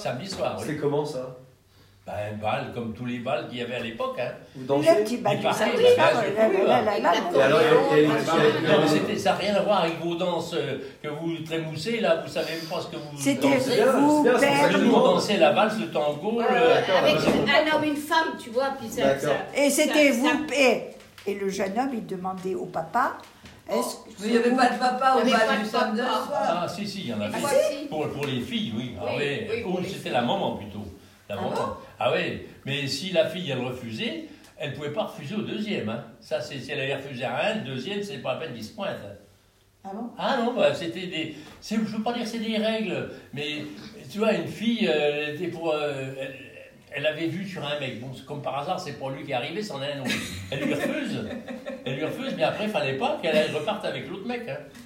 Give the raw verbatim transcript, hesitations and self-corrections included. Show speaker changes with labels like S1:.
S1: samedi soir, oui.
S2: C'est comment ça?
S1: Ben, un bal, comme tous les bals qu'il y avait à l'époque. Hein.
S2: Vous dansez?
S3: Le petit bal
S1: Mais
S3: du
S1: pareil,
S3: samedi
S1: bah,
S3: soir,
S1: bien sûr,
S3: là,
S1: oui,
S3: là, là, là, là,
S2: Et alors, il y a- il y a-
S1: Non, mais c'était- ça n'a rien à voir avec vos danses euh, que vous trémoussez, là, vous savez même pas ce que vous
S3: C'était
S1: dansez.
S2: bien,
S3: vous,
S2: c'est bien, c'est
S3: père,
S2: ça que
S1: Nous, on dansait la valse, le tango,
S4: Ouais,
S1: le...
S4: ouais, avec
S1: le-
S4: un homme, une femme, tu vois, puis ça.
S2: D'accord.
S4: ça-
S3: et c'était
S4: ça-
S3: vous,
S4: ça-
S3: et, et le jeune homme, il demandait au papa, est-ce que
S5: Mais il n'y avait pas de papa au
S4: Il y avait
S5: bal
S4: pas
S5: du
S4: de
S5: samedi
S4: papa.
S5: soir.
S1: Ah, si, si, il y en a
S4: Ah,
S1: fait.
S4: si.
S1: Pour, pour les filles, oui. Ah,
S4: Oui,
S1: ouais.
S4: oui, pour
S1: Ou
S4: les
S1: c'était
S4: filles.
S1: la maman plutôt. La
S4: Ah
S1: maman.
S4: bon
S1: Ah oui, mais si la fille, elle refusait, elle ne pouvait pas refuser au deuxième. Hein. Ça, c'est, si elle avait refusé à un, le deuxième, c'est pas la peine qu'il se pointe.
S3: Ah bon?
S1: Ah non, bah, c'était des... C'est, je ne veux pas dire que c'est des règles, mais tu vois, une fille, euh, elle était pour... euh, elle, elle avait vu sur un mec. Bon, c'est comme par hasard, c'est pas lui qui est arrivé, c'en est un autre. Elle lui refuse. Elle lui refuse, mais après, il fallait pas qu'elle reparte avec l'autre mec. Hein.